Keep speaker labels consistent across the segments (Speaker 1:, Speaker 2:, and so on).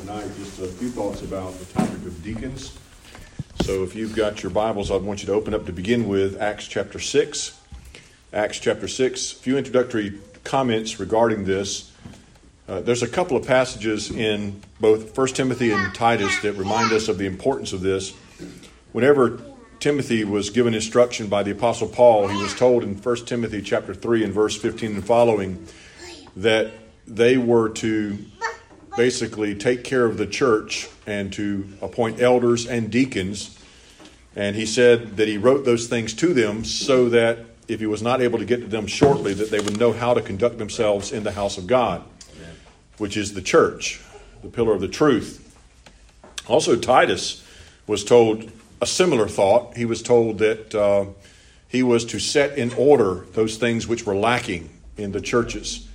Speaker 1: tonight just a few thoughts about the topic of deacons. So if you've got your Bibles, I want you to open up to begin with Acts chapter 6. Acts chapter 6, a few introductory comments regarding this. There's a couple of passages in both 1 Timothy and Titus that remind us of the importance of this. Whenever Timothy was given instruction by the Apostle Paul, he was told in 1 Timothy chapter 3 and verse 15 and following that they were to basically take care of the church and to appoint elders and deacons. And he said that he wrote those things to them so that if he was not able to get to them shortly, that they would know how to conduct themselves in the house of God, which is the church, the pillar of the truth. Also, Titus was told a similar thought. He was told that he was to set in order those things which were lacking in the churches.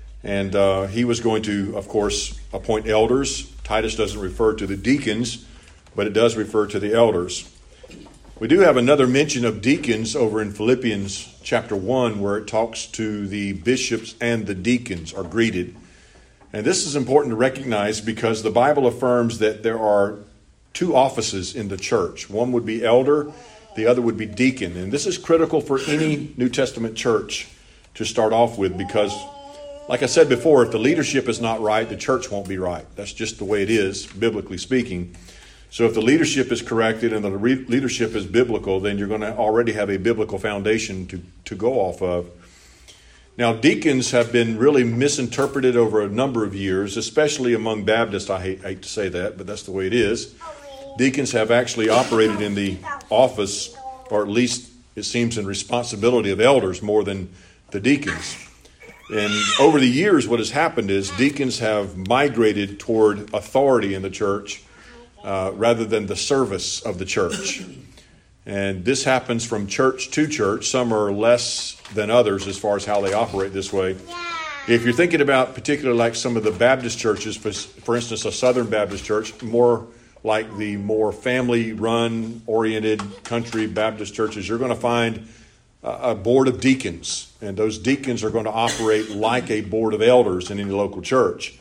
Speaker 1: And he was going to, of course, appoint elders. Titus doesn't refer to the deacons, but it does refer to the elders. We do have another mention of deacons over in Philippians chapter 1, where it talks to the bishops and the deacons are greeted. And this is important to recognize because the Bible affirms that there are two offices in the church. One would be elder, the other would be deacon. And this is critical for any New Testament church to start off with because, like I said before, if the leadership is not right, the church won't be right. That's just the way it is, biblically speaking. So if the leadership is corrected and the leadership is biblical, then you're going to already have a biblical foundation to go off of. Now, deacons have been really misinterpreted over a number of years, especially among Baptists. I hate to say that, but that's the way it is. Deacons have actually operated in the office, or at least it seems in responsibility of elders more than the deacons. And over the years, what has happened is deacons have migrated toward authority in the church rather than the service of the church. And this happens from church to church. Some are less than others as far as how they operate this way. If you're thinking about particularly like some of the Baptist churches, for instance, a Southern Baptist church, more like the more family-run, oriented country Baptist churches, you're going to find a board of deacons, and those deacons are going to operate like a board of elders in any local church.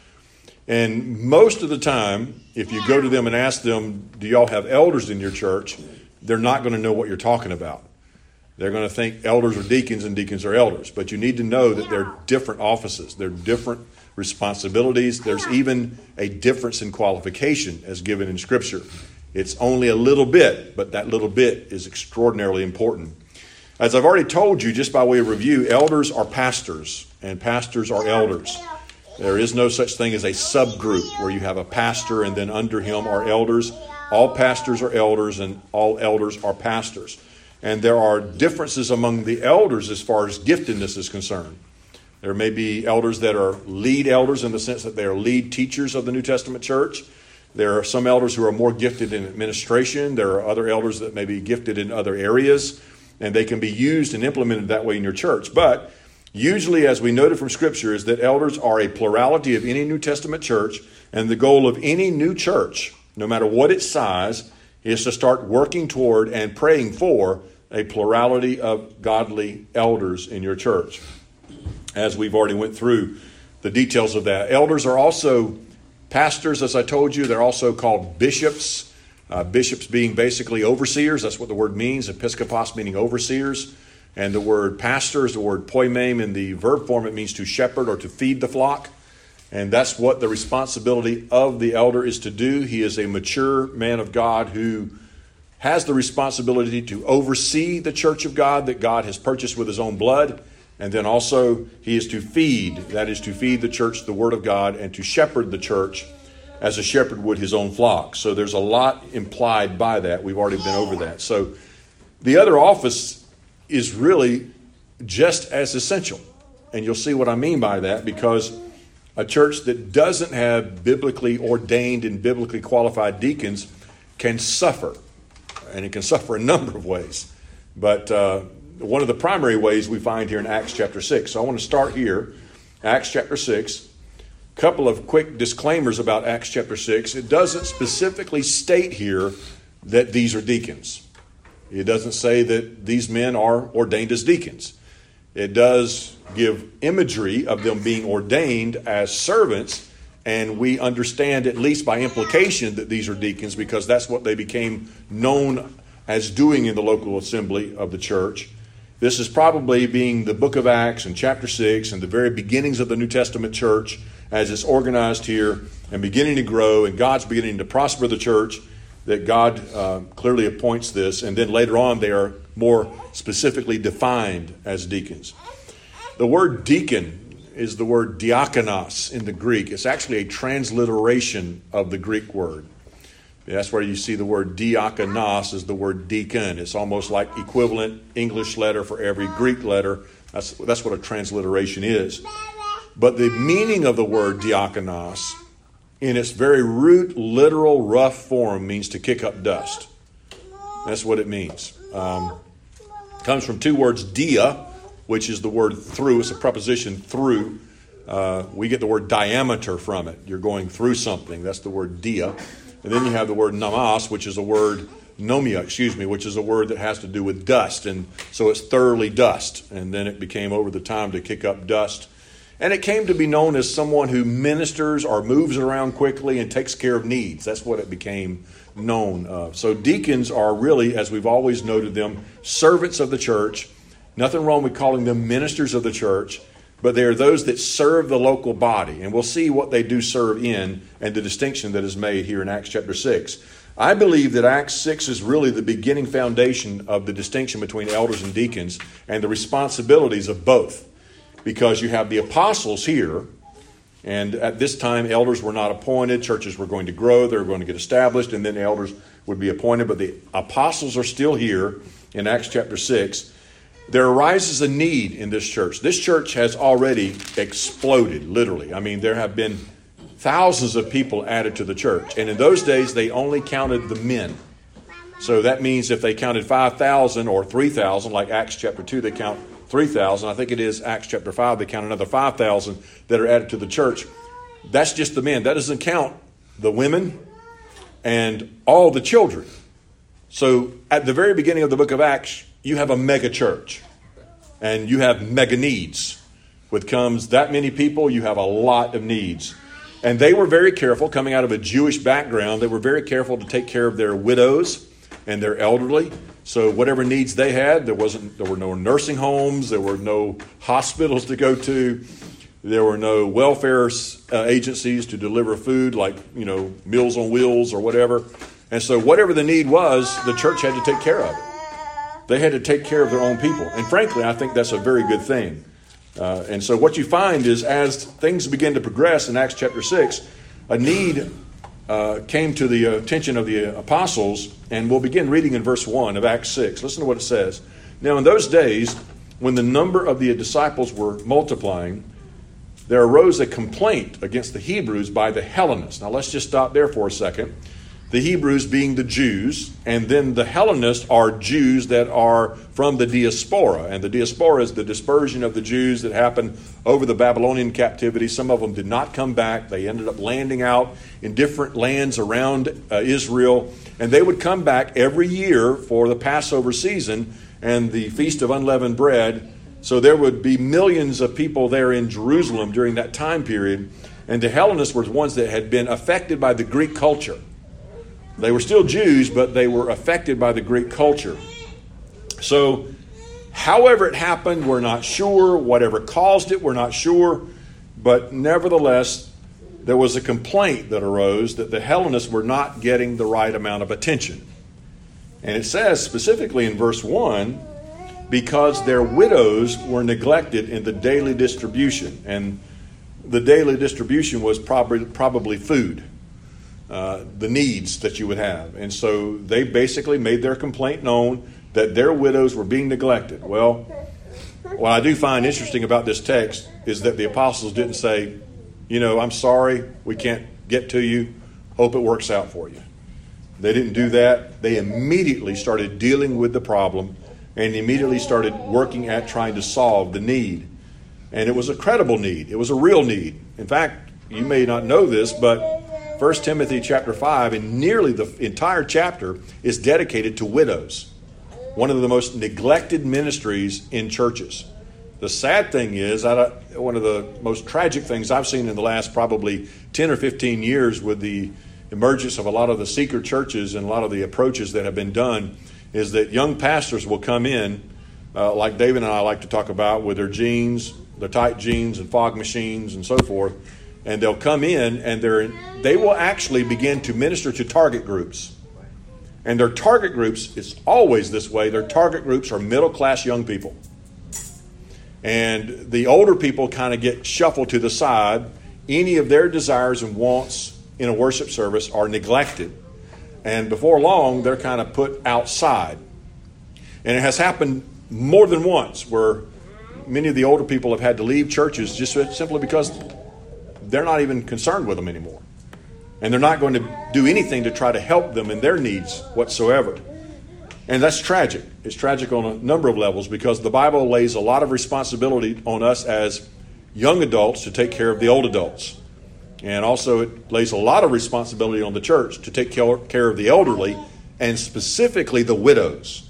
Speaker 1: And most of the time, if you go to them and ask them, do y'all have elders in your church, they're not going to know what you're talking about. They're going to think elders are deacons and deacons are elders. But you need to know that they're different offices. They're different responsibilities. There's even a difference in qualification as given in Scripture. It's only a little bit, but that little bit is extraordinarily important. As I've already told you, just by way of review, elders are pastors and pastors are elders. There is no such thing as a subgroup where you have a pastor and then under him are elders. All pastors are elders and all elders are pastors. And there are differences among the elders as far as giftedness is concerned. There may be elders that are lead elders in the sense that they are lead teachers of the New Testament church. There are some elders who are more gifted in administration. There are other elders that may be gifted in other areas. And they can be used and implemented that way in your church. But usually, as we noted from Scripture, is that elders are a plurality of any New Testament church. And the goal of any new church, no matter what its size, is to start working toward and praying for a plurality of godly elders in your church. As we've already went through the details of that. Elders are also pastors, as I told you. They're also called bishops. Bishops being basically overseers. That's what the word means. Episkopos meaning overseers. And the word pastor is the word poimeme. In the verb form, it means to shepherd or to feed the flock. And that's what the responsibility of the elder is to do. He is a mature man of God who has the responsibility to oversee the church of God that God has purchased with his own blood. And then also he is to feed. That is to feed the church the word of God and to shepherd the church as a shepherd would his own flock. So there's a lot implied by that. We've already been over that. So the other office is really just as essential. And you'll see what I mean by that, because a church that doesn't have biblically ordained and biblically qualified deacons can suffer. And it can suffer a number of ways. But one of the primary ways we find here in Acts chapter 6. So I want to start here, Acts chapter 6. Couple of quick disclaimers about Acts chapter 6. It doesn't specifically state here that these are deacons. It doesn't say that these men are ordained as deacons. It does give imagery of them being ordained as servants And we understand, at least by implication, that these are deacons because that's what they became known as doing in the local assembly of the church. This is probably being the book of Acts and chapter 6 and the very beginnings of the New Testament church as it's organized here and beginning to grow, and God's beginning to prosper the church, that God clearly appoints this. And then later on, they are more specifically defined as deacons. The word deacon is the word diakonos in the Greek. It's actually a transliteration of the Greek word. That's where you see the word diakonos is the word deacon. It's almost like equivalent English letter for every Greek letter. That's what a transliteration is. But the meaning of the word diakonos, in its very root, literal, rough form, means to kick up dust. That's what it means. It comes from two words, dia, which is the word through. It's a preposition through. We get the word diameter from it. You're going through something. That's the word dia. And then you have the word namas, which is a word, which is a word that has to do with dust. And so it's thoroughly dust. And then it became over the time to kick up dust. And it came to be known as someone who ministers or moves around quickly and takes care of needs. That's what it became known of. So deacons are really, as we've always noted them, servants of the church. Nothing wrong with calling them ministers of the church, but they are those that serve the local body. And we'll see what they do serve in and the distinction that is made here in Acts chapter 6. I believe that Acts 6 is really the beginning foundation of the distinction between elders and deacons and the responsibilities of both. Because you have the apostles here, and at this time elders were not appointed, churches were going to grow, they were going to get established, and then elders would be appointed. But the apostles are still here in Acts chapter 6. There arises a need in this church. This church has already exploded, literally. I mean, there have been thousands of people added to the church. And in those days, they only counted the men. So that means if they counted 5,000 or 3,000, like Acts chapter 2, they count 3,000. I think it is Acts chapter 5, they count another 5,000 that are added to the church. That's just the men. That doesn't count the women and all the children. So at the very beginning of the book of Acts, you have a mega church and you have mega needs. With comes that many people, you have a lot of needs. And they were very careful, coming out of a Jewish background, they were very careful to take care of their widows and their elderly. So whatever needs they had, there were no nursing homes, there were no hospitals to go to, there were no welfare agencies to deliver food like, Meals on Wheels or whatever. And so whatever the need was, the church had to take care of it. They had to take care of their own people. And frankly, I think that's a very good thing. And so what you find is as things begin to progress in Acts chapter 6, a need came to the attention of the apostles, and we'll begin reading in verse 1 of Acts 6. Listen to what it says. Now in those days, when the number of the disciples were multiplying, there arose a complaint against the Hebrews by the Hellenists. Now let's just stop there for a second. The Hebrews being the Jews, and then the Hellenists are Jews that are from the diaspora. And the diaspora is the dispersion of the Jews that happened over the Babylonian captivity. Some of them did not come back. They ended up landing out in different lands around Israel. And they would come back every year for the Passover season and the Feast of Unleavened Bread. So there would be millions of people there in Jerusalem during that time period. And the Hellenists were the ones that had been affected by the Greek culture. They were still Jews, but they were affected by the Greek culture. So, however it happened, we're not sure. Whatever caused it, we're not sure. But nevertheless, there was a complaint that arose that the Hellenists were not getting the right amount of attention. And it says specifically in verse 1, because their widows were neglected in the daily distribution. And the daily distribution was probably food. The needs that you would have. And so they basically made their complaint known that their widows were being neglected. Well, what I do find interesting about this text is that the apostles didn't say, I'm sorry, we can't get to you. Hope it works out for you. They didn't do that. They immediately started dealing with the problem and immediately started working at trying to solve the need. And it was a credible need. It was a real need. In fact, you may not know this, but 1 Timothy chapter 5, and nearly the entire chapter is dedicated to widows. One of the most neglected ministries in churches. The sad thing is, one of the most tragic things I've seen in the last probably 10 or 15 years with the emergence of a lot of the seeker churches and a lot of the approaches that have been done is that young pastors will come in, like David and I like to talk about, with their jeans, their tight jeans and fog machines and so forth, and they'll come in and they will actually begin to minister to target groups. And their target groups, it's always this way, their target groups are middle-class young people. And the older people kind of get shuffled to the side. Any of their desires and wants in a worship service are neglected. And before long, they're kind of put outside. And it has happened more than once where many of the older people have had to leave churches just simply because they're not even concerned with them anymore. And they're not going to do anything to try to help them in their needs whatsoever. And that's tragic. It's tragic on a number of levels because the Bible lays a lot of responsibility on us as young adults to take care of the old adults. And also it lays a lot of responsibility on the church to take care of the elderly and specifically the widows.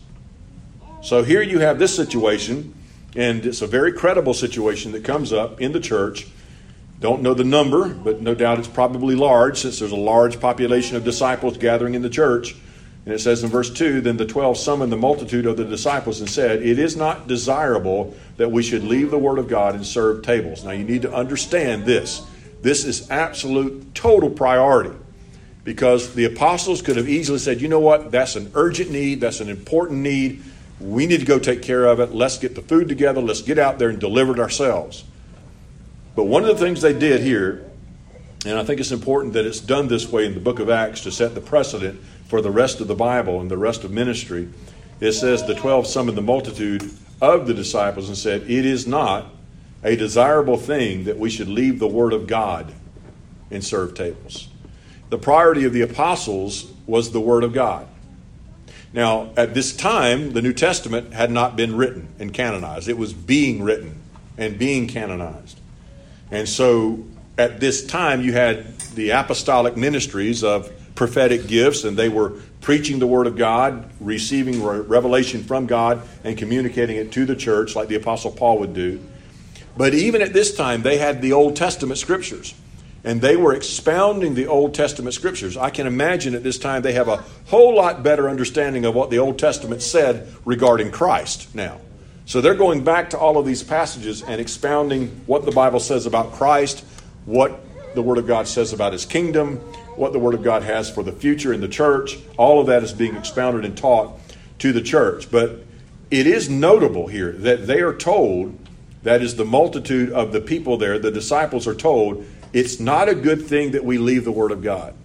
Speaker 1: So here you have this situation, and it's a very credible situation that comes up in the church. Don't know the number, but no doubt it's probably large since there's a large population of disciples gathering in the church. And it says in verse 2, then the 12 summoned the multitude of the disciples and said, it is not desirable that we should leave the word of God and serve tables. Now you need to understand this. This is absolute total priority because the apostles could have easily said, you know what, that's an urgent need, that's an important need. We need to go take care of it. Let's get the food together. Let's get out there and deliver it ourselves. But one of the things they did here, and I think it's important that it's done this way in the book of Acts to set the precedent for the rest of the Bible and the rest of ministry. It says the 12 summoned the multitude of the disciples and said, it is not a desirable thing that we should leave the word of God and serve tables. The priority of the apostles was the word of God. Now, at this time, the New Testament had not been written and canonized. It was being written and being canonized. And so at this time, you had the apostolic ministries of prophetic gifts, and they were preaching the word of God, receiving revelation from God, and communicating it to the church like the Apostle Paul would do. But even at this time, they had the Old Testament scriptures, and they were expounding the Old Testament scriptures. I can imagine at this time they have a whole lot better understanding of what the Old Testament said regarding Christ now. So they're going back to all of these passages and expounding what the Bible says about Christ, what the Word of God says about His kingdom, what the Word of God has for the future in the church. All of that is being expounded and taught to the church. But it is notable here that they are told, that is the multitude of the people there, the disciples are told, it's not a good thing that we leave the Word of God.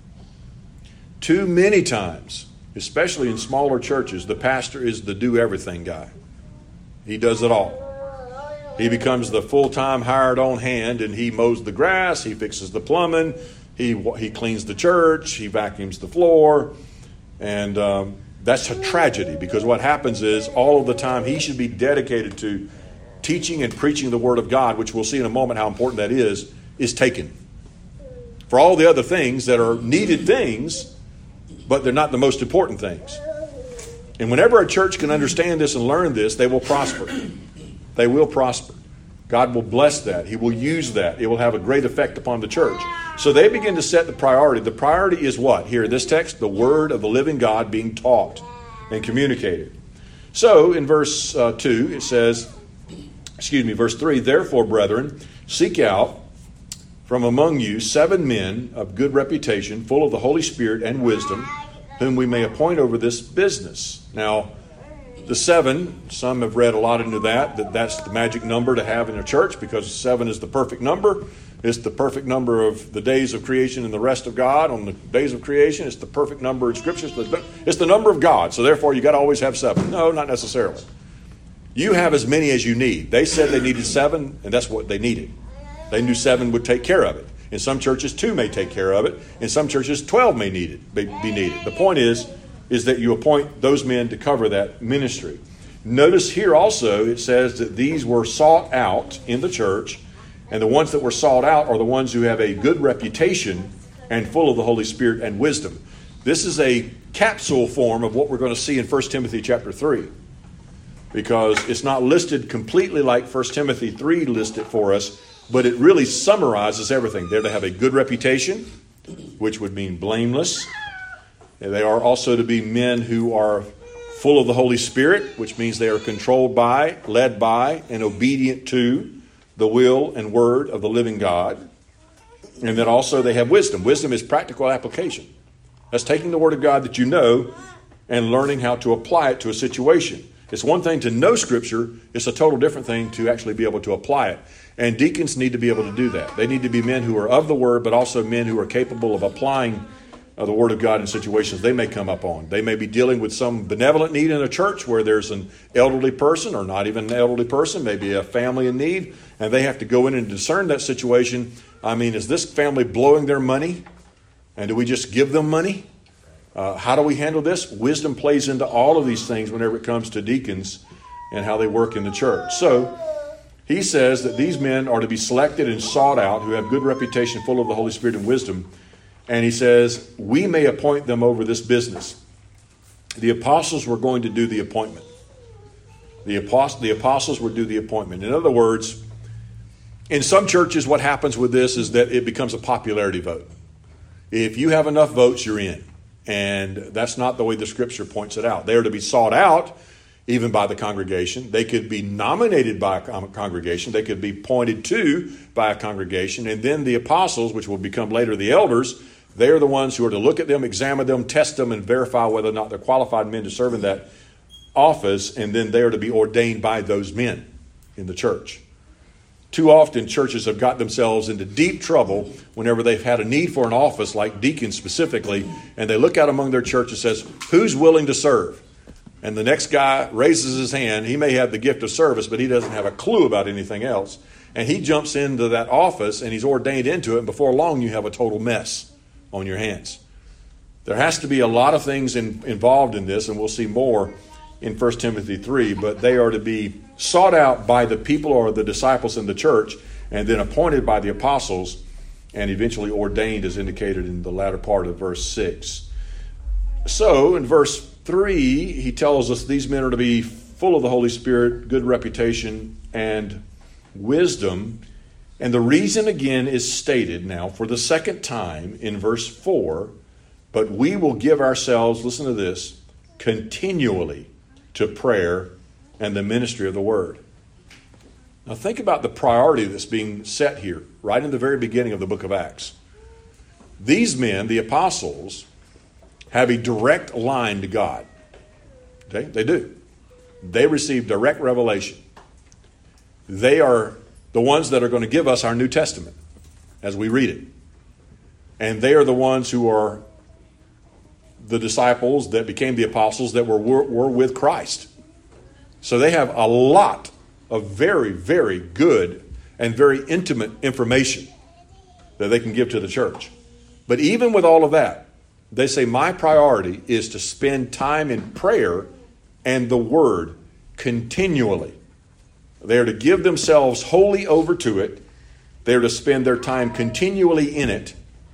Speaker 1: Too many times, especially in smaller churches, the pastor is the do-everything guy. He does it all. He becomes the full-time hired-on hand, and he mows the grass, he fixes the plumbing, he cleans the church, he vacuums the floor, and that's a tragedy because what happens is all of the time he should be dedicated to teaching and preaching the Word of God, which we'll see in a moment how important that is taken. For all the other things that are needed things, but they're not the most important things. And whenever a church can understand this and learn this, they will prosper. They will prosper. God will bless that. He will use that. It will have a great effect upon the church. So they begin to set the priority. The priority is what? Here in this text, the word of the living God being taught and communicated. So in verse 2, it says, verse 3, therefore, brethren, seek out from among you 7 men of good reputation, full of the Holy Spirit and wisdom, whom we may appoint over this business. Now, the 7, some have read a lot into that's the magic number to have in a church because 7 is the perfect number. It's the perfect number of the days of creation and the rest of God on the days of creation. It's the perfect number in Scripture. It's the number of God. So therefore, you got to always have 7. No, not necessarily. You have as many as you need. They said they needed 7, and that's what they needed. They knew 7 would take care of it. In some churches, 2 may take care of it. In some churches, 12 may be needed. The point is that you appoint those men to cover that ministry. Notice here also it says that these were sought out in the church, and the ones that were sought out are the ones who have a good reputation and full of the Holy Spirit and wisdom. This is a capsule form of what we're going to see in 1 Timothy chapter 3. because it's not listed completely like 1 Timothy 3 listed for us, but it really summarizes everything. They're to have a good reputation, which would mean blameless. And they are also to be men who are full of the Holy Spirit, which means they are controlled by, led by, and obedient to the will and word of the living God. And then also they have wisdom. Wisdom is practical application. That's taking the word of God that you know and learning how to apply it to a situation. It's one thing to know Scripture. It's a total different thing to actually be able to apply it. And deacons need to be able to do that. They need to be men who are of the word, but also men who are capable of applying the word of God in situations they may come up on. They may be dealing with some benevolent need in a church where there's an elderly person, or not even an elderly person, maybe a family in need, and they have to go in and discern that situation. I mean, is this family blowing their money? And do we just give them money? How do we handle this? Wisdom plays into all of these things whenever it comes to deacons and how they work in the church. So he says that these men are to be selected and sought out who have good reputation, full of the Holy Spirit and wisdom. And he says, we may appoint them over this business. The apostles were going to do the appointment. The apostles would do the appointment. In other words, in some churches, what happens with this is that it becomes a popularity vote. If you have enough votes, you're in. And that's not the way the Scripture points it out. They are to be sought out, even by the congregation. They could be nominated by a congregation. They could be pointed to by a congregation. And then the apostles, which will become later the elders, they are the ones who are to look at them, examine them, test them, and verify whether or not they're qualified men to serve in that office. And then they are to be ordained by those men in the church. Too often churches have got themselves into deep trouble whenever they've had a need for an office, like deacons specifically, and they look out among their church and says, who's willing to serve? And the next guy raises his hand. He may have the gift of service, but he doesn't have a clue about anything else. And he jumps into that office and he's ordained into it, and before long you have a total mess on your hands. There has to be a lot of things involved in this, and we'll see more in 1 Timothy 3, but they are to be sought out by the people or the disciples in the church, and then appointed by the apostles, and eventually ordained, as indicated in the latter part of verse 6. So in verse 3, he tells us these men are to be full of the Holy Spirit, good reputation, and wisdom. And the reason again is stated now for the second time in verse 4, but we will give ourselves, listen to this, continually to prayer and the ministry of the word. Now think about the priority that's being set here, right in the very beginning of the book of Acts. These men, the apostles, have a direct line to God. Okay? They do. They receive direct revelation. They are the ones that are going to give us our New Testament as we read it. And they are the ones who are the disciples that became the apostles that were with Christ. So they have a lot of very, very good and very intimate information that they can give to the church. But even with all of that, they say, my priority is to spend time in prayer and the word continually. They are to give themselves wholly over to it. They are to spend their time continually in it.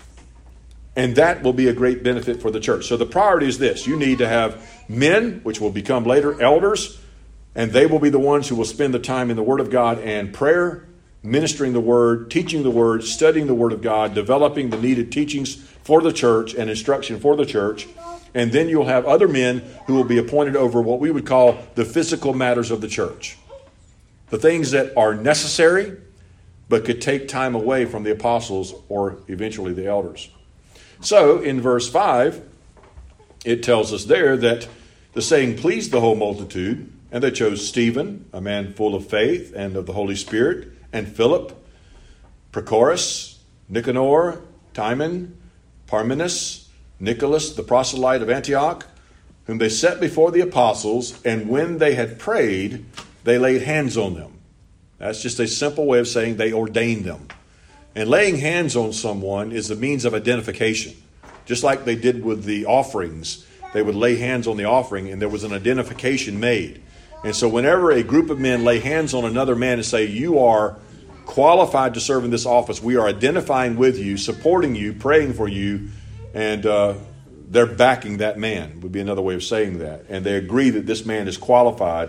Speaker 1: And that will be a great benefit for the church. So the priority is this. You need to have men, which will become later elders, and they will be the ones who will spend the time in the Word of God and prayer, ministering the Word, teaching the Word, studying the Word of God, developing the needed teachings for the church and instruction for the church. And then you'll have other men who will be appointed over what we would call the physical matters of the church. The things that are necessary, but could take time away from the apostles or eventually the elders. So in verse 5, it tells us there that the saying pleased the whole multitude, and they chose Stephen, a man full of faith and of the Holy Spirit, and Philip, Prochorus, Nicanor, Timon, Parmenas, Nicholas, the proselyte of Antioch, whom they set before the apostles, and when they had prayed, they laid hands on them. That's just a simple way of saying they ordained them. And laying hands on someone is the means of identification. Just like they did with the offerings, they would lay hands on the offering and there was an identification made. And so whenever a group of men lay hands on another man and say, you are qualified to serve in this office, we are identifying with you, supporting you, praying for you, and they're backing that man, would be another way of saying that. And they agree that this man is qualified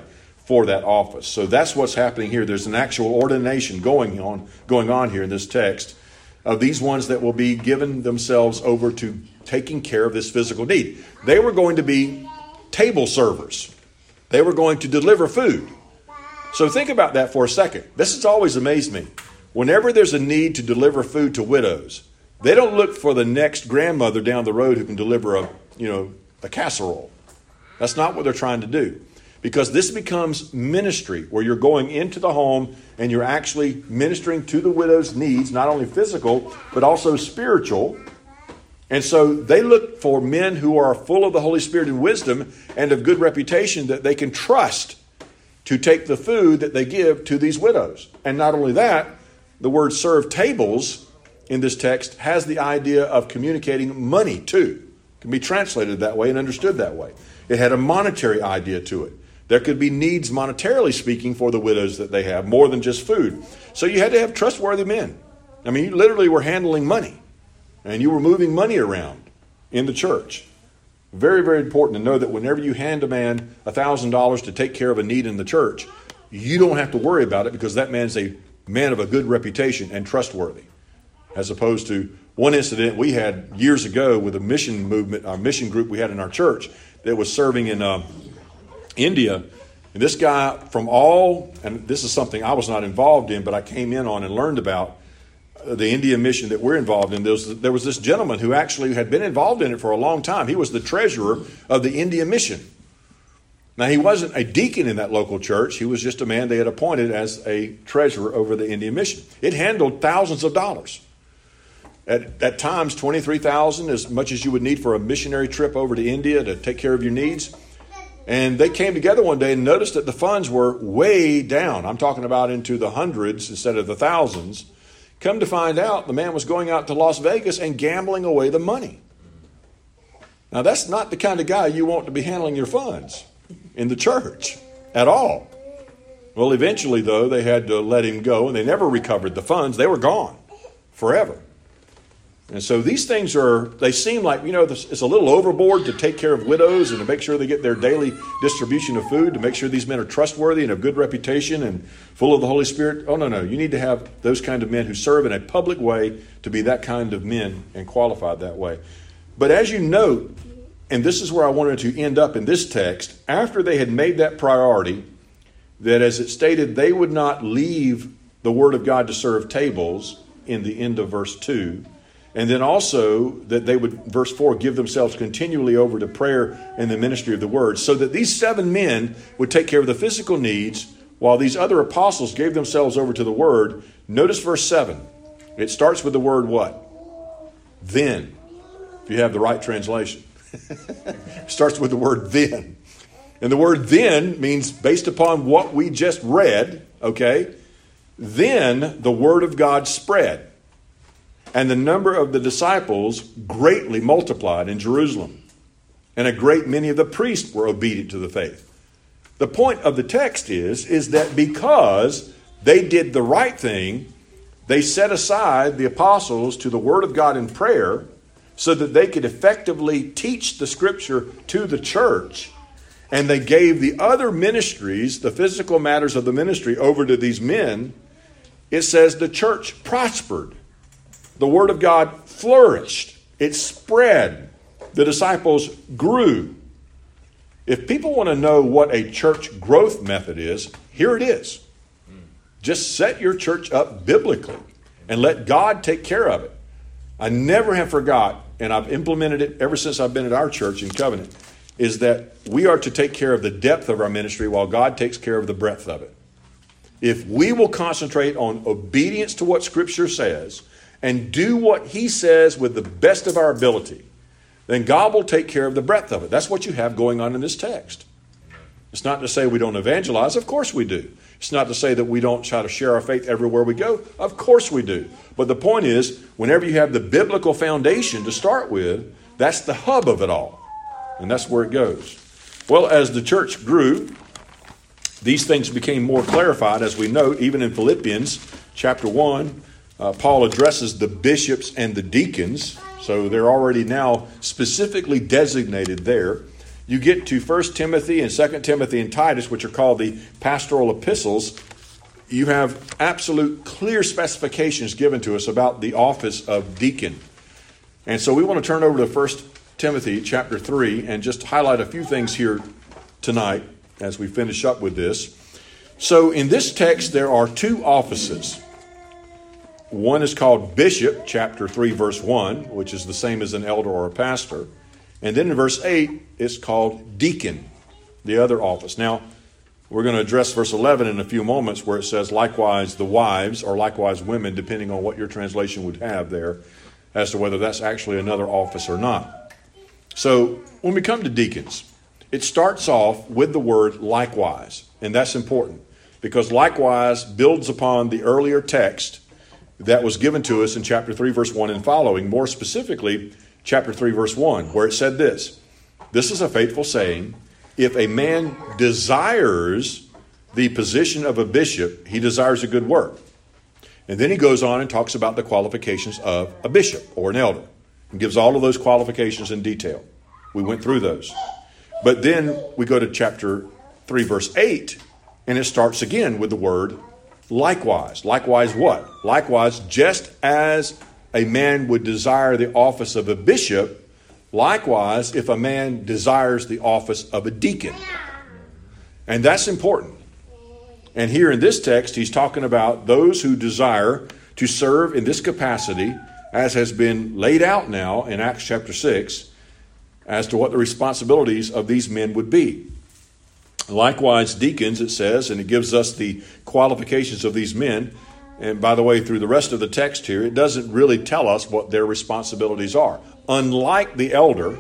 Speaker 1: for that office. So that's what's happening here. There's an actual ordination going on here in this text of these ones that will be given themselves over to taking care of this physical need. They were going to be table servers. They were going to deliver food. So think about that for a second. This has always amazed me. Whenever there's a need to deliver food to widows, they don't look for the next grandmother down the road who can deliver a casserole. That's not what they're trying to do. Because this becomes ministry where you're going into the home and you're actually ministering to the widow's needs, not only physical, but also spiritual. And so they look for men who are full of the Holy Spirit and wisdom and of good reputation that they can trust to take the food that they give to these widows. And not only that, the word serve tables in this text has the idea of communicating money too. It can be translated that way and understood that way. It had a monetary idea to it. There could be needs monetarily speaking for the widows that they have, more than just food. So you had to have trustworthy men. I mean, you literally were handling money. And you were moving money around in the church. Very, very important to know that whenever you hand a man $1,000 to take care of a need in the church, you don't have to worry about it because that man's a man of a good reputation and trustworthy. As opposed to one incident we had years ago with a mission movement, our mission group we had in our church that was serving in India. And this guy and this is something I was not involved in, but I came in on and learned about the India mission that we're involved in. There was this gentleman who actually had been involved in it for a long time. He was the treasurer of the India mission. Now, he wasn't a deacon in that local church. He was just a man they had appointed as a treasurer over the India mission. It handled thousands of dollars. At times, $23,000, as much as you would need for a missionary trip over to India to take care of your needs. And they came together one day and noticed that the funds were way down. I'm talking about into the hundreds instead of the thousands. Come to find out, the man was going out to Las Vegas and gambling away the money. Now, that's not the kind of guy you want to be handling your funds in the church at all. Well, eventually, though, they had to let him go, and they never recovered the funds. They were gone forever. And so these things they seem like, it's a little overboard to take care of widows and to make sure they get their daily distribution of food, to make sure these men are trustworthy and of good reputation and full of the Holy Spirit. Oh, no. You need to have those kind of men who serve in a public way to be that kind of men and qualified that way. But as you note, and this is where I wanted to end up in this text, after they had made that priority, that as it stated, they would not leave the Word of God to serve tables in the end of verse 2, and then also that they would, verse 4, give themselves continually over to prayer and the ministry of the word, so that these 7 men would take care of the physical needs while these other apostles gave themselves over to the word. Notice verse 7. It starts with the word what? Then. If you have the right translation. It starts with the word then. And the word then means based upon what we just read, okay? Then the word of God spread. And the number of the disciples greatly multiplied in Jerusalem. And a great many of the priests were obedient to the faith. The point of the text is that because they did the right thing, they set aside the apostles to the Word of God in prayer so that they could effectively teach the Scripture to the church. And they gave the other ministries, the physical matters of the ministry, over to these men. It says the church prospered. The Word of God flourished. It spread. The disciples grew. If people want to know what a church growth method is, here it is. Just set your church up biblically and let God take care of it. I never have forgot, and I've implemented it ever since I've been at our church in Covenant, is that we are to take care of the depth of our ministry while God takes care of the breadth of it. If we will concentrate on obedience to what Scripture says and do what He says with the best of our ability, then God will take care of the breadth of it. That's what you have going on in this text. It's not to say we don't evangelize. Of course we do. It's not to say that we don't try to share our faith everywhere we go. Of course we do. But the point is, whenever you have the biblical foundation to start with, that's the hub of it all. And that's where it goes. Well, as the church grew, these things became more clarified, as we note, even in Philippians chapter 1. Paul addresses the bishops and the deacons, so they're already now specifically designated there. you get to 1 Timothy and 2 Timothy and Titus, which are called the pastoral epistles, you have absolute clear specifications given to us about the office of deacon. And so we want to turn over to 1 Timothy chapter 3 and just highlight a few things here tonight as we finish up with this. So in this text, there are two offices. One is called bishop, chapter 3, verse 1, which is the same as an elder or a pastor. And then in verse 8, it's called deacon, the other office. Now, we're going to address verse 11 in a few moments where it says, likewise the wives, or likewise women, depending on what your translation would have there, as to whether that's actually another office or not. So when we come to deacons, it starts off with the word likewise. And that's important because likewise builds upon the earlier text that was given to us in chapter 3, verse 1 and following, more specifically, chapter 3, verse 1, where it said this, "This is a faithful saying, if a man desires the position of a bishop, he desires a good work." And then he goes on and talks about the qualifications of a bishop or an elder and gives all of those qualifications in detail. We went through those. But then we go to chapter 3, verse 8, and it starts again with the word likewise. Likewise what? Likewise, just as a man would desire the office of a bishop, likewise, if a man desires the office of a deacon. And that's important. And here in this text, he's talking about those who desire to serve in this capacity, as has been laid out now in Acts chapter 6, as to what the responsibilities of these men would be. Likewise, deacons, it says, and it gives us the qualifications of these men. And by the way, through the rest of the text here, it doesn't really tell us what their responsibilities are. Unlike the elder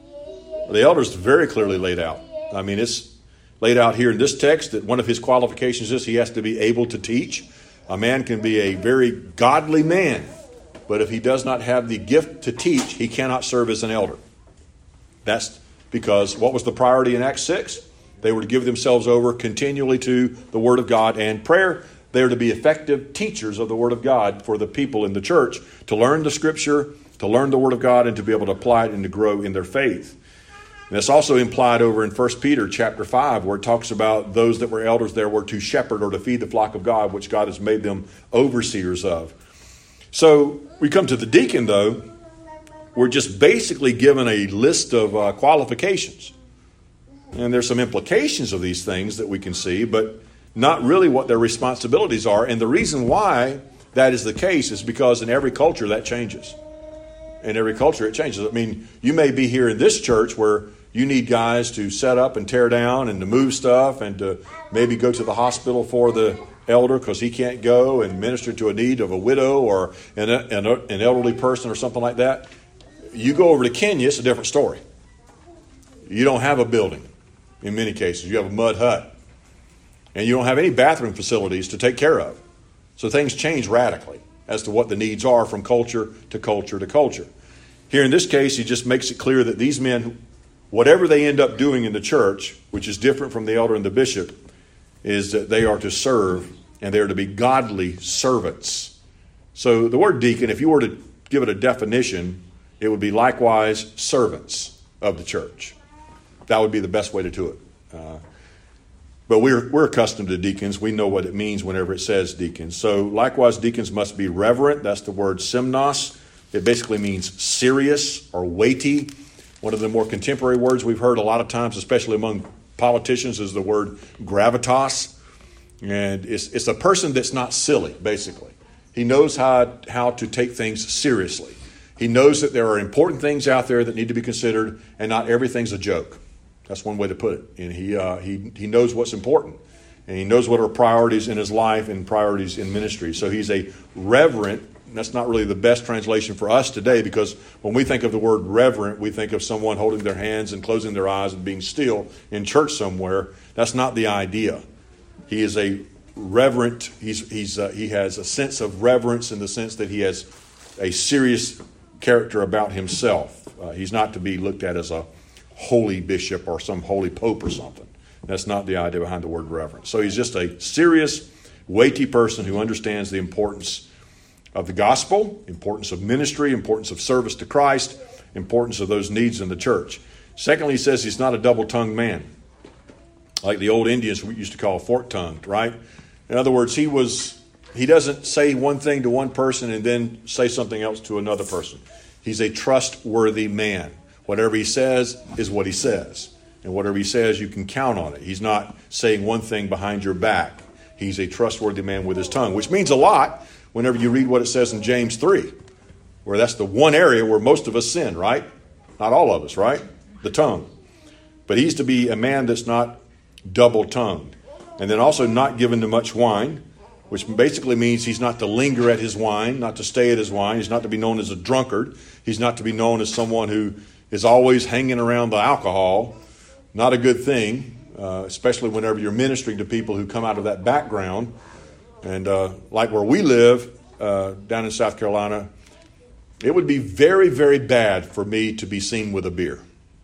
Speaker 1: is very clearly laid out. I mean, it's laid out here in this text that one of his qualifications is he has to be able to teach. A man can be a very godly man, but if he does not have the gift to teach, he cannot serve as an elder. That's because what was the priority in Acts 6? They were to give themselves over continually to the Word of God and prayer. They are to be effective teachers of the Word of God for the people in the church, to learn the Scripture, to learn the Word of God, and to be able to apply it and to grow in their faith. And that's also implied over in 1 Peter chapter 5, where it talks about those that were elders there were to shepherd or to feed the flock of God, which God has made them overseers of. So we come to the deacon, though. We're just basically given a list of qualifications. And there's some implications of these things that we can see, but not really what their responsibilities are. And the reason why that is the case is because in every culture that changes. In every culture it changes. I mean, you may be here in this church where you need guys to set up and tear down and to move stuff and to maybe go to the hospital for the elder because he can't go and minister to a need of a widow or an elderly person or something like that. You go over to Kenya, it's a different story. You don't have a building in many cases. You have a mud hut. And you don't have any bathroom facilities to take care of. So things change radically as to what the needs are from culture to culture to culture. Here in this case, he just makes it clear that these men, whatever they end up doing in the church, which is different from the elder and the bishop, is that they are to serve and they are to be godly servants. So the word deacon, if you were to give it a definition, it would be likewise servants of the church. That would be the best way to do it. But we're accustomed to deacons. We know what it means whenever it says deacons. So likewise, deacons must be reverent. That's the word simnos. It basically means serious or weighty. One of the more contemporary words we've heard a lot of times, especially among politicians, is the word gravitas. And it's a person that's not silly, basically. He knows how to take things seriously. He knows that there are important things out there that need to be considered, and not everything's a joke. That's one way to put it. And he knows what's important. And he knows what are priorities in his life and priorities in ministry. So he's a reverent. That's not really the best translation for us today, because when we think of the word reverent, we think of someone holding their hands and closing their eyes and being still in church somewhere. That's not the idea. He is a reverent. He has a sense of reverence in the sense that he has a serious character about himself. He's not to be looked at as a holy bishop or some holy pope or something. That's not the idea behind the word reverence. So he's just a serious, weighty person who understands the importance of the gospel, importance of ministry, importance of service to Christ, importance of those needs in the church. Secondly, he says he's not a double-tongued man, like the old Indians we used to call fork-tongued, right? In other words, he doesn't say one thing to one person and then say something else to another person. He's a trustworthy man. Whatever he says is what he says. And whatever he says, you can count on it. He's not saying one thing behind your back. He's a trustworthy man with his tongue, which means a lot whenever you read what it says in James 3, where that's the one area where most of us sin, right? Not all of us, right? The tongue. But he's to be a man that's not double-tongued. And then also not given to much wine, which basically means he's not to linger at his wine, not to stay at his wine. He's not to be known as a drunkard. He's not to be known as someone who is always hanging around the alcohol. Not a good thing, especially whenever you're ministering to people who come out of that background. And like where we live, down in South Carolina, it would be very, very bad for me to be seen with a beer.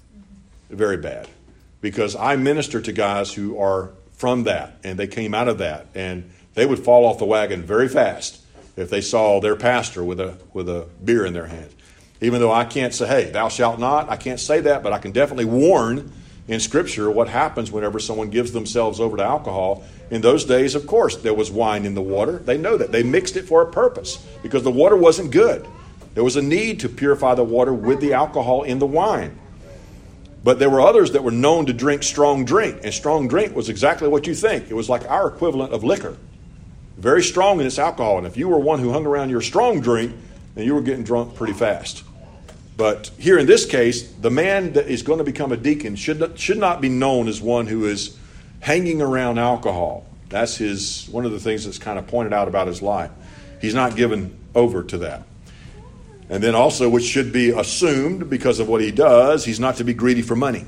Speaker 1: Very bad. Because I minister to guys who are from that, and they came out of that, and they would fall off the wagon very fast if they saw their pastor with a beer in their hand. Even though I can't say, hey, thou shalt not, I can't say that, but I can definitely warn in Scripture what happens whenever someone gives themselves over to alcohol. In those days, of course, there was wine in the water. They know that. They mixed it for a purpose because the water wasn't good. There was a need to purify the water with the alcohol in the wine. But there were others that were known to drink strong drink, and strong drink was exactly what you think. It was like our equivalent of liquor. Very strong in its alcohol, and if you were one who hung around your strong drink, then you were getting drunk pretty fast. But here in this case, the man that is going to become a deacon should not be known as one who is hanging around alcohol. That's one of the things that's kind of pointed out about his life. He's not given over to that. And then also, which should be assumed because of what he does, he's not to be greedy for money.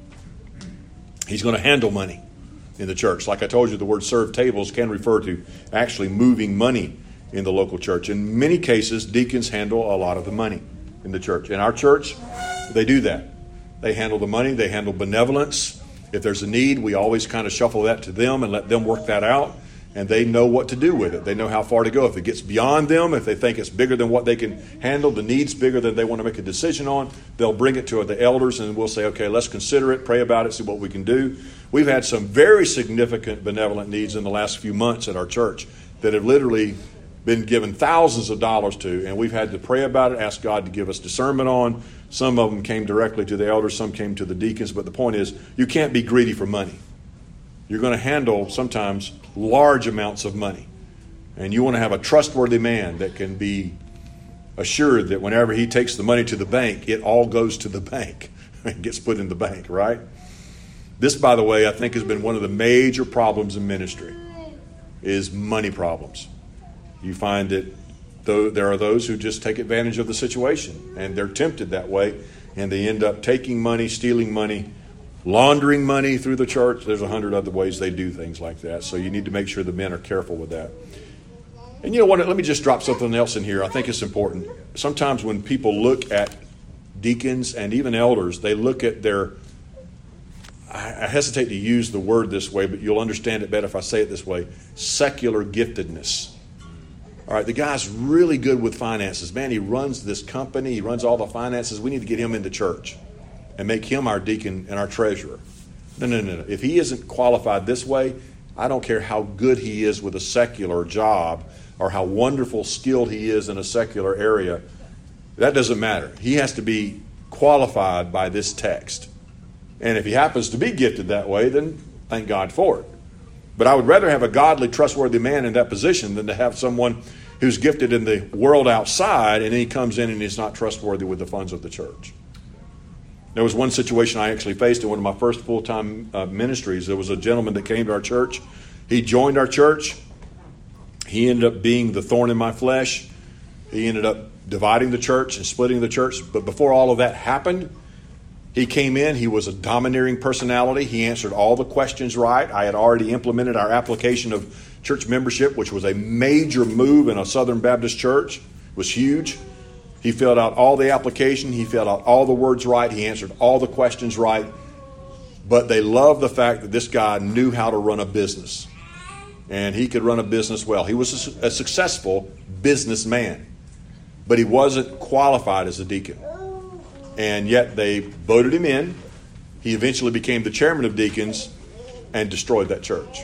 Speaker 1: He's going to handle money in the church. Like I told you, the word serve tables can refer to actually moving money in the local church. In many cases, deacons handle a lot of the money in the church. In our church, they do that. They handle the money. They handle benevolence. If there's a need, we always kind of shuffle that to them and let them work that out. And they know what to do with it. They know how far to go. If it gets beyond them, if they think it's bigger than what they can handle, the need's bigger than they want to make a decision on, they'll bring it to the elders and we'll say, okay, let's consider it, pray about it, see what we can do. We've had some very significant benevolent needs in the last few months at our church that have literally been given thousands of dollars to, and we've had to pray about it, ask God to give us discernment on. Some of them came directly to the elders, some came to the deacons, but the point is, you can't be greedy for money. You're going to handle sometimes large amounts of money. And you want to have a trustworthy man that can be assured that whenever he takes the money to the bank, it all goes to the bank and gets put in the bank, right? This, by the way, I think has been one of the major problems in ministry, is money problems. You find that there are those who just take advantage of the situation, and they're tempted that way, and they end up taking money, stealing money, laundering money through the church. There's 100 other ways they do things like that. So you need to make sure the men are careful with that. And you know what? Let me just drop something else in here. I think it's important. Sometimes when people look at deacons and even elders, they look at their, I hesitate to use the word this way, but you'll understand it better if I say it this way, secular giftedness. All right, the guy's really good with finances. Man, he runs this company. He runs all the finances. We need to get him into church and make him our deacon and our treasurer. No. If he isn't qualified this way, I don't care how good he is with a secular job or how wonderful skilled he is in a secular area. That doesn't matter. He has to be qualified by this text. And if he happens to be gifted that way, then thank God for it. But I would rather have a godly, trustworthy man in that position than to have someone who's gifted in the world outside and then he comes in and he's not trustworthy with the funds of the church. There was one situation I actually faced in one of my first full-time ministries. There was a gentleman that came to our church. He joined our church. He ended up being the thorn in my flesh. He ended up dividing the church and splitting the church. But before all of that happened, he came in. He was a domineering personality. He answered all the questions right. I had already implemented our application of church membership, which was a major move in a Southern Baptist church. It was huge. He filled out all the application. He filled out all the words right. He answered all the questions right. But they loved the fact that this guy knew how to run a business. And he could run a business well. He was a successful businessman. But he wasn't qualified as a deacon. And yet they voted him in. he eventually became the chairman of deacons and destroyed that church.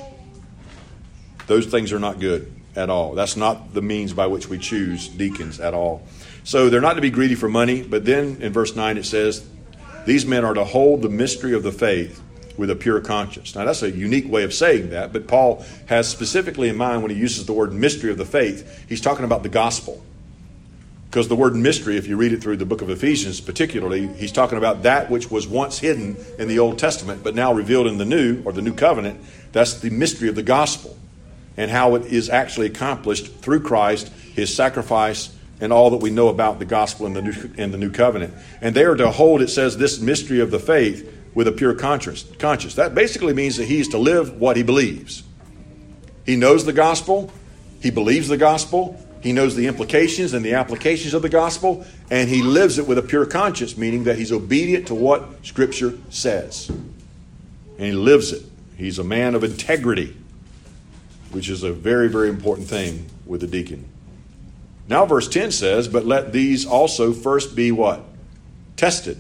Speaker 1: Those things are not good at all. That's not the means by which we choose deacons at all. So they're not to be greedy for money, but then in verse 9 it says, these men are to hold the mystery of the faith with a pure conscience. Now that's a unique way of saying that, but Paul has specifically in mind when he uses the word mystery of the faith, he's talking about the gospel. Because the word mystery, if you read it through the book of Ephesians particularly, he's talking about that which was once hidden in the Old Testament, but now revealed in the New, or the New Covenant. That's the mystery of the gospel and how it is actually accomplished through Christ, his sacrifice, and all that we know about the gospel in the New Covenant. And they are to hold, it says, this mystery of the faith with a pure conscience. That basically means that he is to live what he believes. He knows the gospel. He believes the gospel. He knows the implications and the applications of the gospel, and he lives it with a pure conscience, meaning that he's obedient to what Scripture says. And he lives it. He's a man of integrity, which is a very, very important thing with a deacon. Now verse 10 says, but let these also first be what? Tested.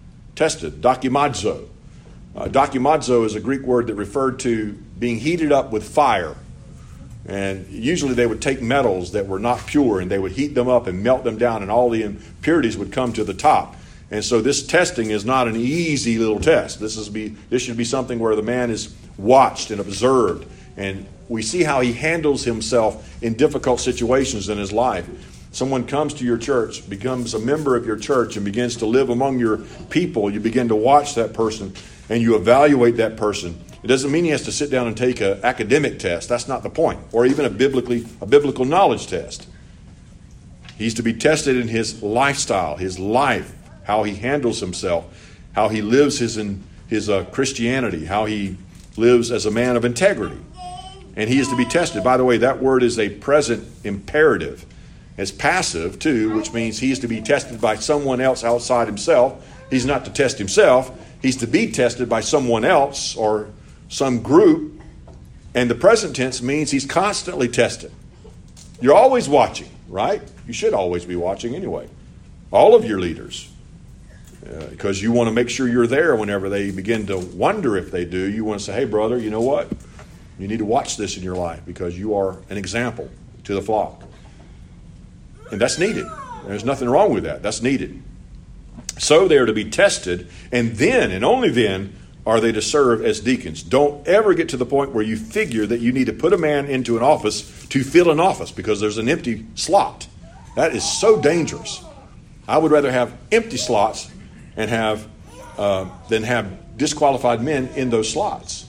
Speaker 1: Dokimazo. Dokimazo is a Greek word that referred to being heated up with fire. And usually they would take metals that were not pure and they would heat them up and melt them down, and all the impurities would come to the top. And so this testing is not an easy little test. This should be something where the man is watched and observed. And we see how he handles himself in difficult situations in his life. Someone comes to your church, becomes a member of your church, and begins to live among your people. You begin to watch that person and you evaluate that person. It doesn't mean he has to sit down and take an academic test. That's not the point. Or even a biblical knowledge test. He's to be tested in his lifestyle, his life, how he handles himself, how he lives his Christianity, how he lives as a man of integrity. And he is to be tested. By the way, that word is a present imperative. It's passive too, which means he is to be tested by someone else outside himself. He's not to test himself. He's to be tested by someone else or some group. And the present tense means he's constantly tested. You're always watching, right? You should always be watching anyway. All of your leaders. Because you want to make sure you're there whenever they begin to wonder if they do. You want to say, hey, brother, you know what? You need to watch this in your life because you are an example to the flock. And that's needed. There's nothing wrong with that. That's needed. So they are to be tested, and then, and only then, are they to serve as deacons. Don't ever get to the point where you figure that you need to put a man into an office to fill an office because there's an empty slot. That is so dangerous. I would rather have empty slots and than have disqualified men in those slots.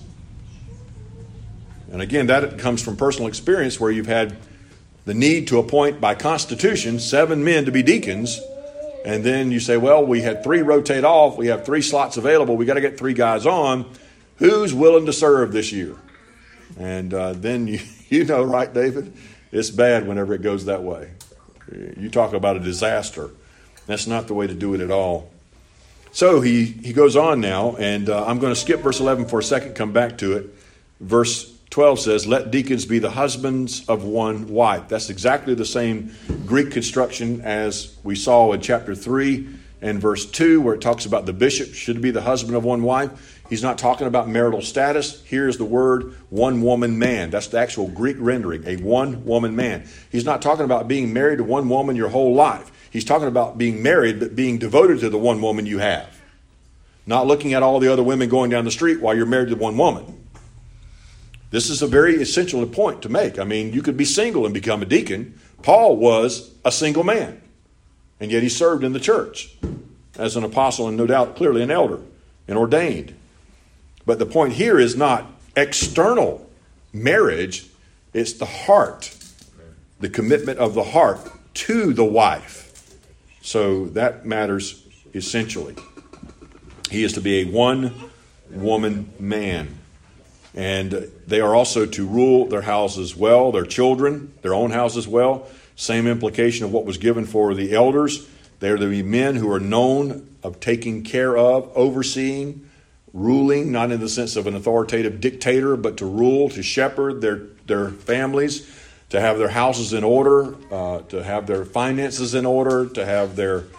Speaker 1: And again, that comes from personal experience where you've had the need to appoint by constitution 7 men to be deacons. And then you say, well, we had 3 rotate off. We have 3 slots available. We got to get 3 guys on. Who's willing to serve this year? And then you know, right, David? It's bad whenever it goes that way. You talk about a disaster. That's not the way to do it at all. So he goes on now, and I'm going to skip verse 11 for a second, come back to it. Verse 12 says, let deacons be the husbands of one wife. That's exactly the same Greek construction as we saw in chapter 3 and verse 2, where it talks about the bishop should be the husband of one wife. He's not talking about marital status. Here's the word one woman man. That's the actual Greek rendering, a one woman man. He's not talking about being married to one woman your whole life. He's talking about being married, but being devoted to the one woman you have. Not looking at all the other women going down the street while you're married to one woman. This is a very essential point to make. I mean, you could be single and become a deacon. Paul was a single man, and yet he served in the church as an apostle and no doubt clearly an elder and ordained. But the point here is not external marriage. It's the heart, the commitment of the heart to the wife. So that matters essentially. He is to be a one-woman man. And they are also to rule their houses well, their children, their own houses well. Same implication of what was given for the elders. They are to be men who are known of taking care of, overseeing, ruling, not in the sense of an authoritative dictator, but to rule, to shepherd their families, to have their houses in order, to have their finances in order, to have their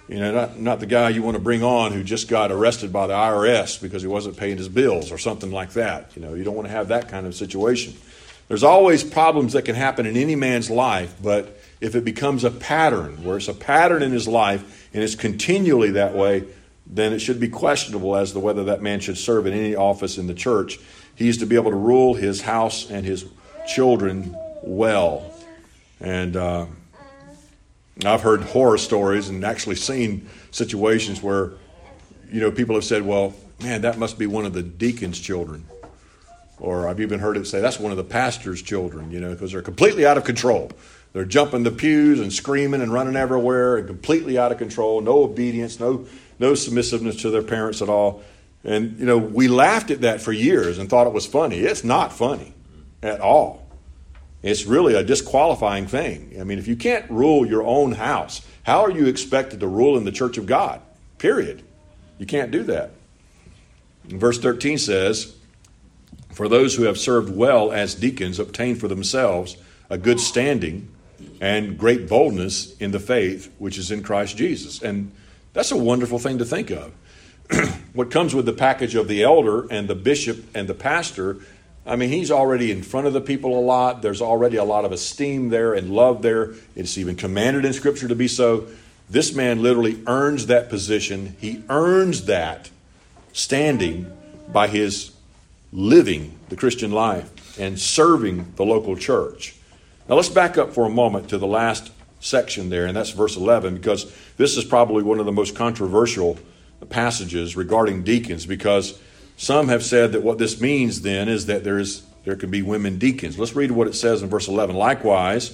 Speaker 1: Not the guy you want to bring on who just got arrested by the IRS because he wasn't paying his bills or something like that. You don't want to have that kind of situation. There's always problems that can happen in any man's life, but if it becomes a pattern, where it's a pattern in his life and it's continually that way, then it should be questionable as to whether that man should serve in any office in the church. He is to be able to rule his house and his children well. And I've heard horror stories and actually seen situations where, people have said, well, man, that must be one of the deacon's children. Or I've even heard it say, that's one of the pastor's children, because they're completely out of control. They're jumping the pews and screaming and running everywhere and completely out of control. No obedience, no submissiveness to their parents at all. And, we laughed at that for years and thought it was funny. It's not funny at all. It's really a disqualifying thing. I mean, if you can't rule your own house, how are you expected to rule in the church of God? Period. You can't do that. And verse 13 says, for those who have served well as deacons obtain for themselves a good standing and great boldness in the faith which is in Christ Jesus. And that's a wonderful thing to think of. What comes with the package of the elder and the bishop and the pastor, I mean, he's already in front of the people a lot. There's already a lot of esteem there and love there. It's even commanded in Scripture to be so. This man literally earns that position. He earns that standing by his living the Christian life and serving the local church. Now let's back up for a moment to the last section there, and that's verse 11, because this is probably one of the most controversial passages regarding deacons, because some have said that what this means then is that there can be women deacons. Let's read what it says in verse 11. Likewise,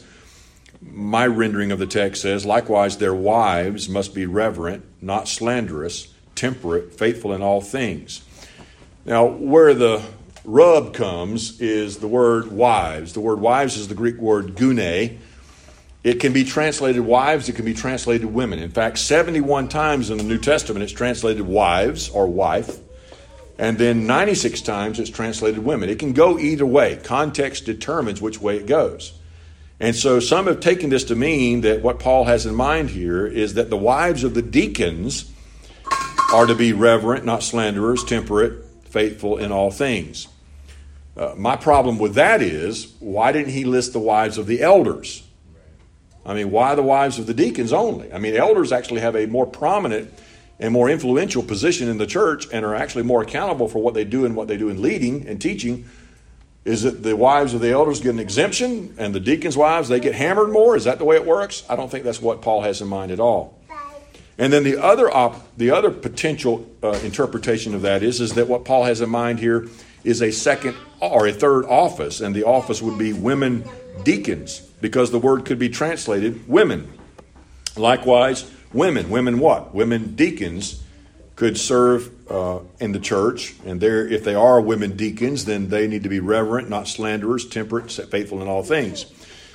Speaker 1: my rendering of the text says, likewise their wives must be reverent, not slanderous, temperate, faithful in all things. Now, where the rub comes is the word wives. The word wives is the Greek word gune. It can be translated wives. It can be translated women. In fact, 71 times in the New Testament it's translated wives or wife. And then 96 times it's translated women. It can go either way. Context determines which way it goes. And so some have taken this to mean that what Paul has in mind here is that the wives of the deacons are to be reverent, not slanderers, temperate, faithful in all things. My problem with that is, why didn't he list the wives of the elders? I mean, why the wives of the deacons only? I mean, elders actually have a more prominent and more influential position in the church and are actually more accountable for what they do and what they do in leading and teaching. Is it the wives of the elders get an exemption and the deacons' wives, they get hammered more? Is that the way it works? I don't think that's what Paul has in mind at all. And then the other potential interpretation of that is that what Paul has in mind here is a second or a third office, and the office would be women deacons, because the word could be translated women. Likewise, women what? Women deacons could serve in the church, and if they are women deacons, then they need to be reverent, not slanderers, temperate, faithful in all things.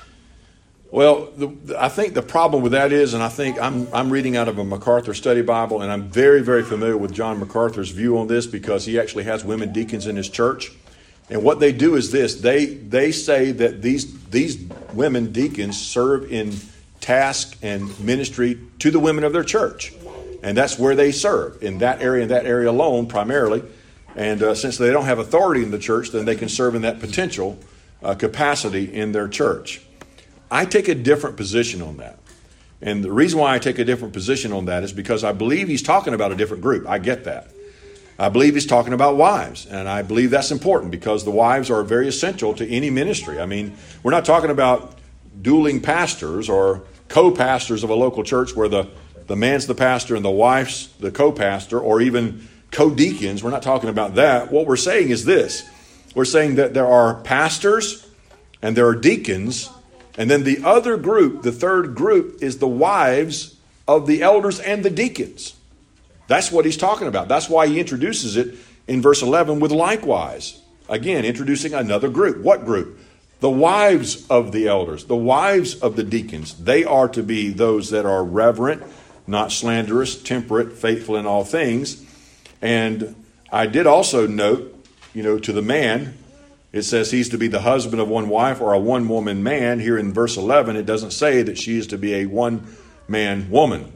Speaker 1: Well, I think the problem with that is, and I think I'm reading out of a MacArthur Study Bible, and I'm very, very familiar with John MacArthur's view on this, because he actually has women deacons in his church. And what they do is this: they say that these women deacons serve in task and ministry to the women of their church, and that's where they serve, in that area alone primarily. And since they don't have authority in the church, then they can serve in that potential capacity in their church. I take a different position on that. And the reason why I take a different position on that is because I believe he's talking about a different group. I get that. I believe he's talking about wives. And I believe that's important, because the wives are very essential to any ministry. I mean, we're not talking about dueling pastors or co-pastors of a local church where the man's the pastor and the wife's the co-pastor, or even co-deacons. We're not talking about that. What we're saying is this. We're saying that there are pastors and there are deacons, and then the other group, the third group, is the wives of the elders and the deacons. That's what he's talking about. That's why he introduces it in verse 11 with likewise. Again, introducing another group. What group? The wives of the elders, the wives of the deacons. They are to be those that are reverent, not slanderous, temperate, faithful in all things. And I did also note, to the man, it says he's to be the husband of one wife or a one-woman man. Here in verse 11, it doesn't say that she is to be a one-man woman.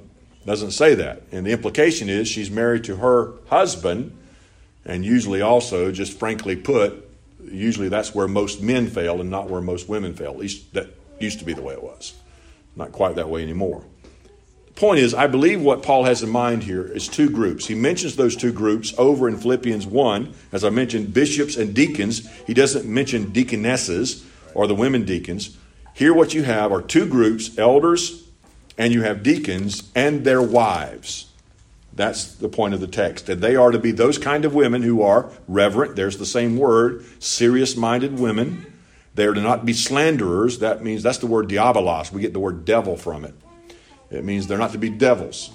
Speaker 1: Doesn't say that. And the implication is she's married to her husband, and usually also, just frankly put, usually that's where most men fail and not where most women fail. At least that used to be the way it was. Not quite that way anymore. The point is, I believe what Paul has in mind here is two groups. He mentions those two groups over in Philippians 1. As I mentioned, bishops and deacons. He doesn't mention deaconesses or the women deacons. Here what you have are two groups, elders, and you have deacons and their wives. That's the point of the text. And they are to be those kind of women who are reverent. There's the same word, serious-minded women. They are to not be slanderers. That means, that's the word diabolos. We get the word devil from it. It means they're not to be devils.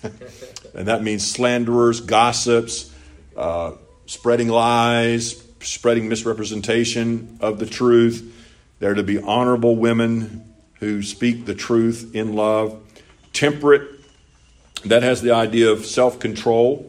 Speaker 1: And that means slanderers, gossips, spreading lies, spreading misrepresentation of the truth. They're to be honorable women who speak the truth in love. Temperate, that has the idea of self-control,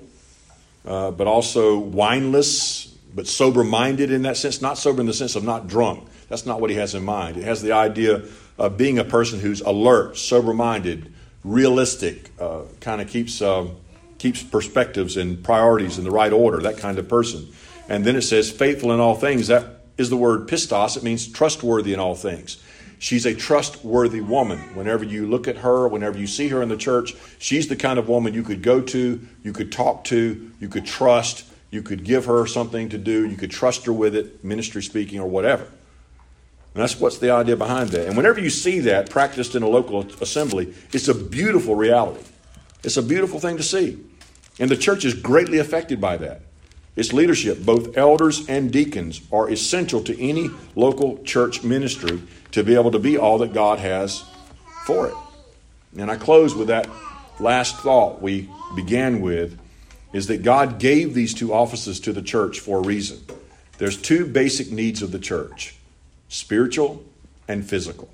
Speaker 1: but also wineless, but sober-minded in that sense. Not sober in the sense of not drunk. That's not what he has in mind. It has the idea of being a person who's alert, sober-minded, realistic, kind of keeps perspectives and priorities in the right order, that kind of person. And then it says faithful in all things. That is the word pistos. It means trustworthy in all things. She's a trustworthy woman. Whenever you look at her, whenever you see her in the church, she's the kind of woman you could go to, you could talk to, you could trust, you could give her something to do, you could trust her with it, ministry speaking or whatever. And that's what's the idea behind that. And whenever you see that practiced in a local assembly, it's a beautiful reality. It's a beautiful thing to see. And the church is greatly affected by that. Its leadership, both elders and deacons, are essential to any local church ministry to be able to be all that God has for it. And I close with that last thought we began with, is that God gave these two offices to the church for a reason. There's two basic needs of the church, spiritual and physical.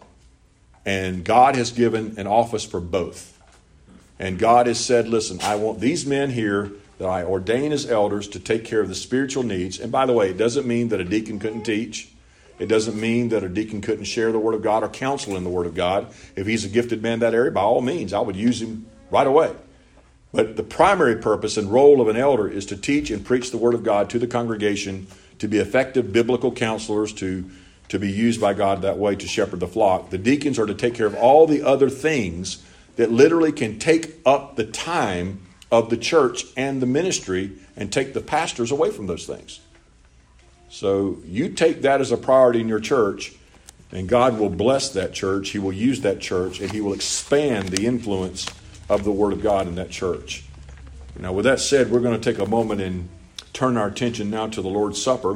Speaker 1: And God has given an office for both. And God has said, listen, I want these men here that I ordain as elders to take care of the spiritual needs. And by the way, it doesn't mean that a deacon couldn't teach. It doesn't mean that a deacon couldn't share the Word of God or counsel in the Word of God. If he's a gifted man in that area, by all means, I would use him right away. But the primary purpose and role of an elder is to teach and preach the Word of God to the congregation, to be effective biblical counselors, to be used by God that way to shepherd the flock. The deacons are to take care of all the other things that literally can take up the time of the church and the ministry and take the pastors away from those things. So you take that as a priority in your church, and God will bless that church. He will use that church, and He will expand the influence of the Word of God in that church. Now, with that said, we're going to take a moment and turn our attention now to the Lord's Supper.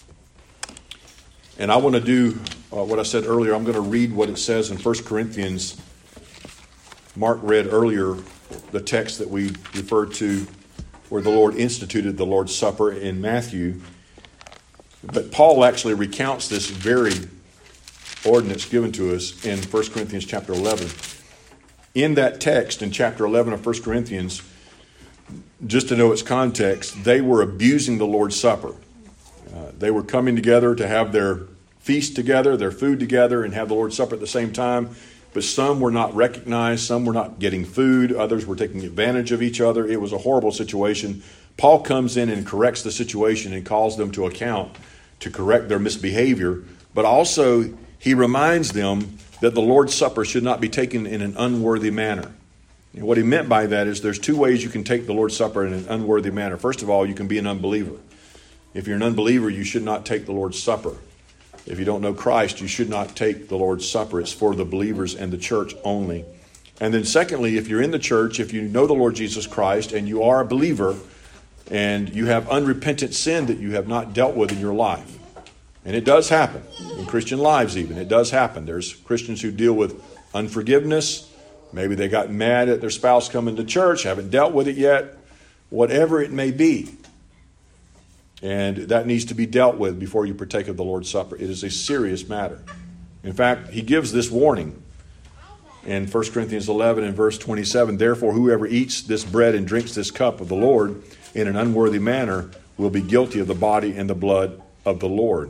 Speaker 1: And I want to do what I said earlier. I'm going to read what it says in 1 Corinthians. Mark read earlier the text that we referred to where the Lord instituted the Lord's Supper in Matthew. But Paul actually recounts this very ordinance given to us in 1 Corinthians chapter 11. In that text, in chapter 11 of 1 Corinthians, just to know its context, they were abusing the Lord's Supper. They were coming together to have their feast together, their food together, and have the Lord's Supper at the same time. But some were not recognized, some were not getting food, others were taking advantage of each other. It was a horrible situation. Paul comes in and corrects the situation and calls them to account to correct their misbehavior. But also, he reminds them that the Lord's Supper should not be taken in an unworthy manner. And what he meant by that is there's two ways you can take the Lord's Supper in an unworthy manner. First of all, you can be an unbeliever. If you're an unbeliever, you should not take the Lord's Supper. If you don't know Christ, you should not take the Lord's Supper. It's for the believers and the church only. And then secondly, if you're in the church, if you know the Lord Jesus Christ and you are a believer and you have unrepentant sin that you have not dealt with in your life, and it does happen in Christian lives even, it does happen. There's Christians who deal with unforgiveness. Maybe they got mad at their spouse coming to church, haven't dealt with it yet, whatever it may be. And that needs to be dealt with before you partake of the Lord's Supper. It is a serious matter. In fact, he gives this warning in 1 Corinthians 11 and verse 27. Therefore, whoever eats this bread and drinks this cup of the Lord in an unworthy manner will be guilty of the body and the blood of the Lord.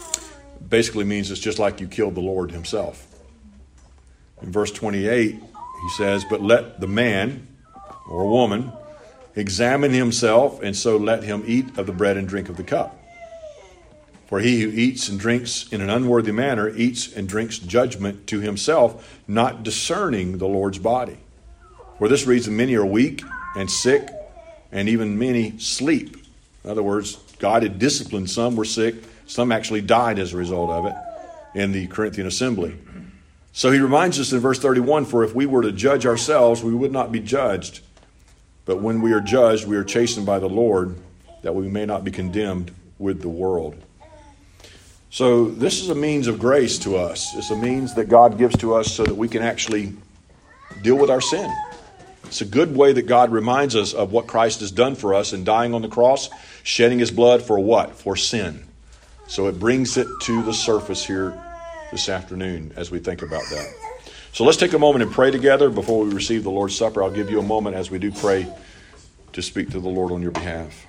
Speaker 1: Basically means it's just like you killed the Lord himself. In verse 28, He says, but let the man or woman examine himself, and so let him eat of the bread and drink of the cup. For he who eats and drinks in an unworthy manner eats and drinks judgment to himself, not discerning the Lord's body. For this reason many are weak and sick, and even many sleep. In other words, God had disciplined some were sick. Some actually died as a result of it in the Corinthian assembly. So he reminds us in verse 31, for if we were to judge ourselves, we would not be judged. But when we are judged, we are chastened by the Lord, that we may not be condemned with the world. So this is a means of grace to us. It's a means that God gives to us so that we can actually deal with our sin. It's a good way that God reminds us of what Christ has done for us in dying on the cross, shedding his blood for what? For sin. So it brings it to the surface here this afternoon as we think about that. So let's take a moment and pray together before we receive the Lord's Supper. I'll give you a moment as we do pray to speak to the Lord on your behalf.